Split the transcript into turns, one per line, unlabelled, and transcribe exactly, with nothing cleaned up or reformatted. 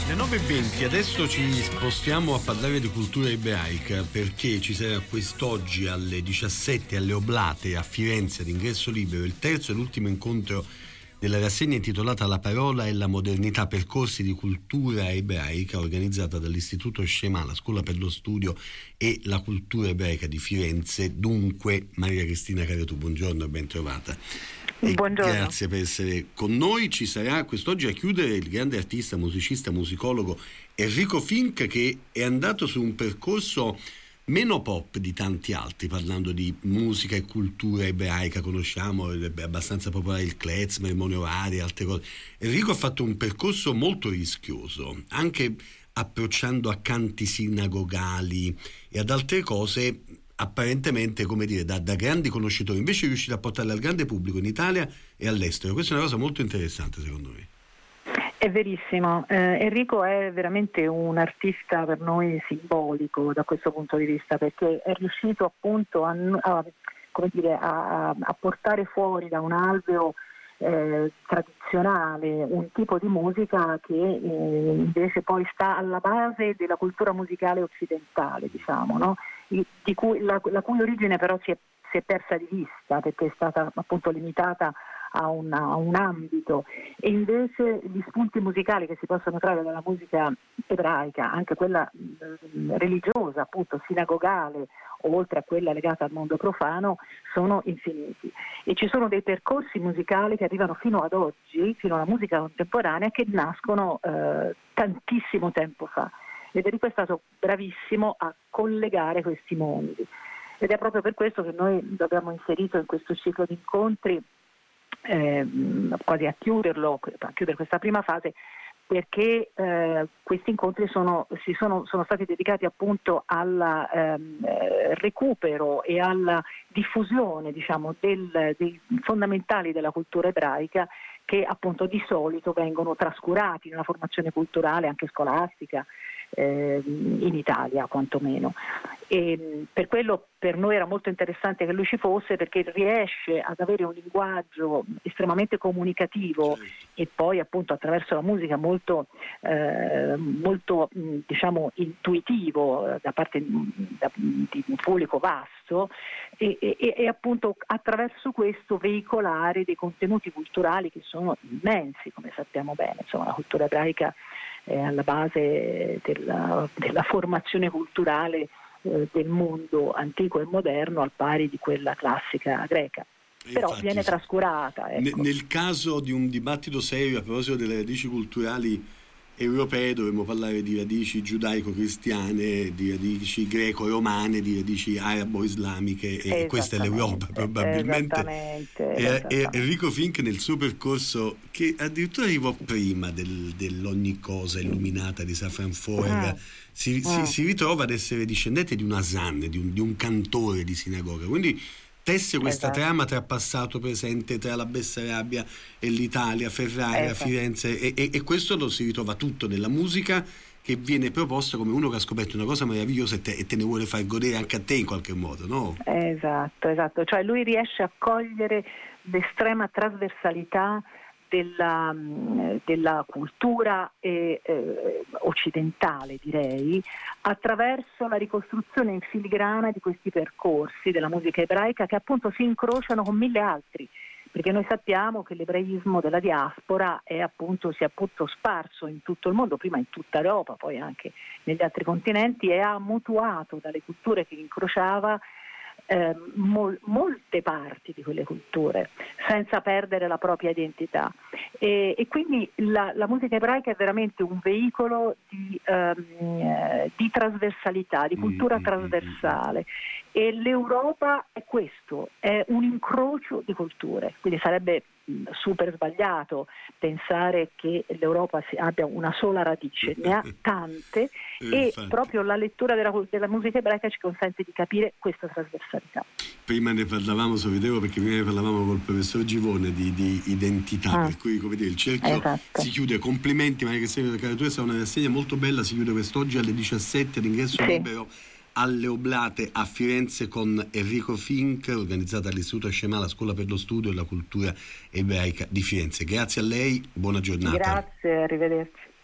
Le nove e venti, adesso ci spostiamo a parlare di cultura ebraica, perché ci sarà quest'oggi alle diciassette alle Oblate a Firenze ad ingresso libero il terzo e l'ultimo incontro della rassegna intitolata La parola e la modernità, percorsi di cultura ebraica, organizzata dall'Istituto Shema, la scuola per lo studio e la cultura ebraica di Firenze. Dunque, Maria Cristina Caretù, buongiorno e ben trovata. E
buongiorno.
Grazie per essere con noi. Ci sarà quest'oggi a chiudere il grande artista, musicista, musicologo Enrico Fink, che è andato su un percorso meno pop di tanti altri, parlando di musica e cultura ebraica. Conosciamo, è abbastanza popolare il klezmer, il monorario e altre cose. Enrico ha fatto un percorso molto rischioso, anche approcciando a canti sinagogali e ad altre cose apparentemente, come dire, da, da grandi conoscitori, invece è riuscito a portarle al grande pubblico in Italia e all'estero. Questa è una cosa molto interessante, secondo me.
È verissimo, eh, Enrico è veramente un artista per noi simbolico da questo punto di vista, perché è riuscito appunto a, a, come dire, a, a portare fuori da un alveo eh, tradizionale un tipo di musica che eh, invece poi sta alla base della cultura musicale occidentale, diciamo, no? Di cui, la, la cui origine però si è, si è persa di vista, perché è stata appunto limitata a, una, a un ambito, e invece gli spunti musicali che si possono trarre dalla musica ebraica, anche quella mh, religiosa, appunto sinagogale, oltre a quella legata al mondo profano, sono infiniti, e ci sono dei percorsi musicali che arrivano fino ad oggi, fino alla musica contemporanea, che nascono eh, tantissimo tempo fa. Ed Enrico è stato bravissimo a collegare questi mondi, ed è proprio per questo che noi l'abbiamo inserito in questo ciclo di incontri, eh, quasi a chiuderlo, a chiudere questa prima fase, perché eh, questi incontri sono, si sono, sono stati dedicati appunto al ehm, recupero e alla diffusione, diciamo, del, dei fondamentali della cultura ebraica, che appunto di solito vengono trascurati nella formazione culturale anche scolastica eh, in Italia quantomeno. E per quello per noi era molto interessante che lui ci fosse, perché riesce ad avere un linguaggio estremamente comunicativo e poi appunto attraverso la musica molto, eh, molto diciamo intuitivo da parte da, di un pubblico vasto, e, e, e appunto attraverso questo veicolare dei contenuti culturali che sono immensi, come sappiamo bene. Insomma, la cultura ebraica è alla base della, della formazione culturale eh, del mondo antico e moderno, al pari di quella classica greca. Però
infatti,
viene trascurata. Ecco.
Nel caso di un dibattito serio a proposito delle radici culturali europee, dovremmo parlare di radici giudaico-cristiane, di radici greco-romane, di radici arabo-islamiche, e questa è l'Europa probabilmente.
Esattamente,
e,
esattamente.
e Enrico Fink nel suo percorso, che addirittura arrivò prima del, dell'Ogni cosa illuminata di Safran Foer, mm. si, mm. si, si ritrova ad essere discendente di un Hasan, di un, di un cantore di sinagoga, quindi tesse questa esatto. trama tra passato, presente, tra la Bessarabia e l'Italia, Ferrara, esatto. Firenze, e, e, e questo lo si ritrova tutto nella musica, che viene proposta come uno che ha scoperto una cosa meravigliosa e te, e te ne vuole far godere anche a te in qualche modo, no?
Esatto, esatto, cioè lui riesce a cogliere l'estrema trasversalità della, della cultura eh, eh, occidentale, direi, attraverso la ricostruzione in filigrana di questi percorsi della musica ebraica, che appunto si incrociano con mille altri, perché noi sappiamo che l'ebraismo della diaspora è appunto, si è appunto sparso in tutto il mondo, prima in tutta Europa, poi anche negli altri continenti, e ha mutuato dalle culture che incrociava Eh, mol, molte parti di quelle culture, senza perdere la propria identità, e, e quindi la, la musica ebraica è veramente un veicolo di, um, di trasversalità, di cultura trasversale, e l'Europa è questo, è un incrocio di culture, quindi sarebbe super sbagliato pensare che l'Europa abbia una sola radice, ne ha tante, e
infatti.
Proprio la lettura della, della musica ebraica ci consente di capire questa trasversalità.
Prima ne parlavamo, sorridevo perché prima ne parlavamo col professor Givone di, di identità, ah. per cui, come dire, il cerchio esatto. si chiude. Complimenti Maria Cristina Caretù, è stata una rassegna molto bella, si chiude quest'oggi alle diciassette all'ingresso sì. libero alle Oblate a Firenze con Enrico Fink, organizzata dall'Istituto Shema, la scuola per lo studio e la cultura ebraica di Firenze. Grazie a lei, buona giornata.
Grazie, arrivederci.